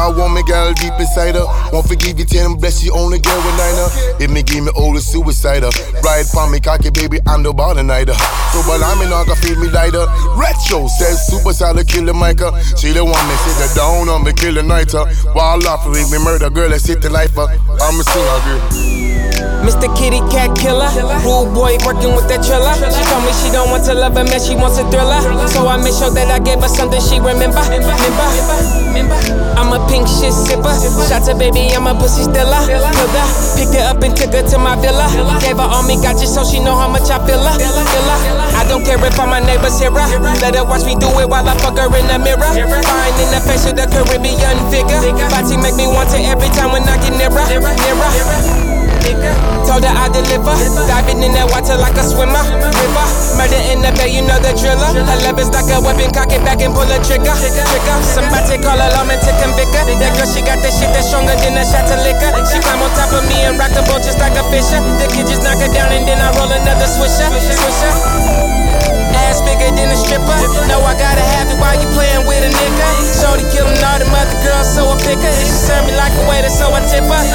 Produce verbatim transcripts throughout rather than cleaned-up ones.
I want me girl deep inside her. Won't forgive you, ten bless you, only girl with niner. If me give me older suicider. Ride for me cocky baby, I'm the bottom nighter. So but I'm in gonna feel me lighter. Retro says suicide killer Micah. She the one that sit her down on me kill a nighter. While off with me murder girl that sit the lifer. I'm a singer girl. Mister Kitty Cat Killer, rude boy working with that triller. She told me she don't want to love a man, she wants a thriller. So I made sure that I gave her something she remember. Remember, I'm a pink shit sipper. Shout to baby, I'm a pussy stiller. Picked her up and took her to my villa. Gave her all me gotcha so she know how much I feel her. I don't care if I'm my neighbor's hero. Let her watch me do it while I fuck her in the mirror. Fine in the face of the Caribbean figure. Body make me want it every time when I get nearer. Nearer. Told her I deliver, diving in that water like a swimmer. River, murder in the bay, you know the driller. Her love is like a weapon, cock it back and pull a trigger. Trigger. Somebody call her lawman to convict her. That girl, she got that shit that's stronger than a shot of liquor. She climb on top of me and rock the boat just like a fisher. The kid just knock her down and then I roll another swisher. Swisher. Ass bigger than a stripper. Know I gotta have it while you playing with a nigga. Shorty killin' all them other girls, so I pick her. She serve me like a waiter, so I tip her.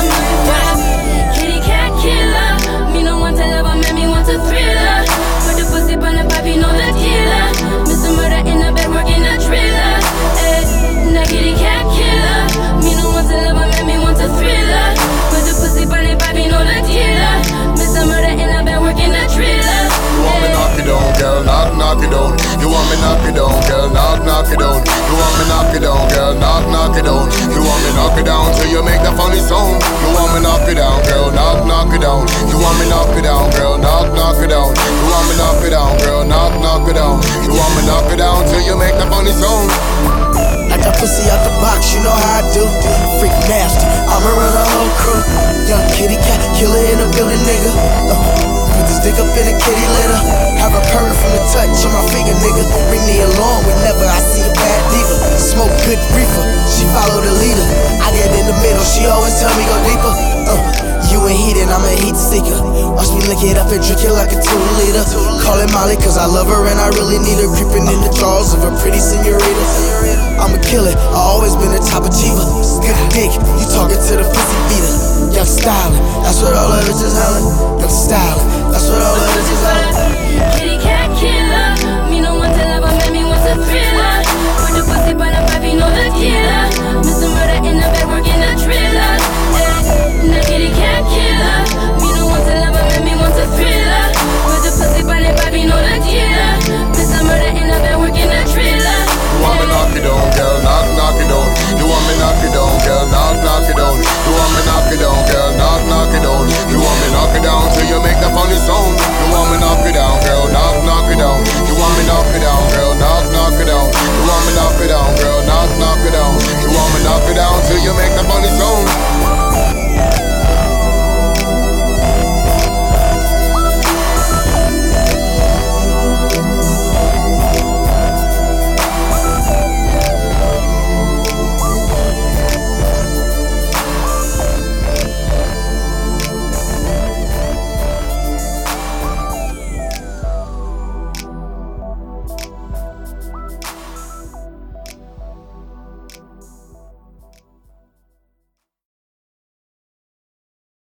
Killer, me no want to love her, man, me want a thriller. Put the pussy on the pipe, you know the dealer. Mister Murder in the bed, working a thriller. Eh, now kitty cat killer. Me no want to love her, man, me want a thriller. Put the pussy on the pipe, you know the dealer. Mister Murder in the bed, working a thriller. You want me knock it down, girl, knock, knock it down. You want me knock it down, girl, knock, knock it down. You want me knock it down, girl, knock, knock it down. You want me knock it down till you make that funny sound. You want me knock it down, girl, knock, knock it down. You want me knock it down, girl, knock, knock it down. You want me knock it down, girl, knock, knock it down. You want me knock it down till you make that funny sound. Like that pussy out the box, you know how I do. Freak nasty, I'ma run a whole crew. Young kitty cat, killer in the building, nigga. Uh, put this dick up in a kitty litter. Have her purring from the touch on my finger, nigga. Bring the alarm whenever I see a bad diva. Smoke good reefer, she follow the leader. I get in the middle, she always tell me go deeper. Uh, you ain't heated, I'm a heat seeker. Watch me lick it up and drink it like a two liter. Call it Molly cause I love her and I really need her. Creeping in the drawers of a pretty senorita. I'm a killer, I always been a top achiever. Good dick, you talking to the pussy beater. Young stylin', that's what all of it is hollering. Young stylin', that's what all of it is hollering. Kitty cat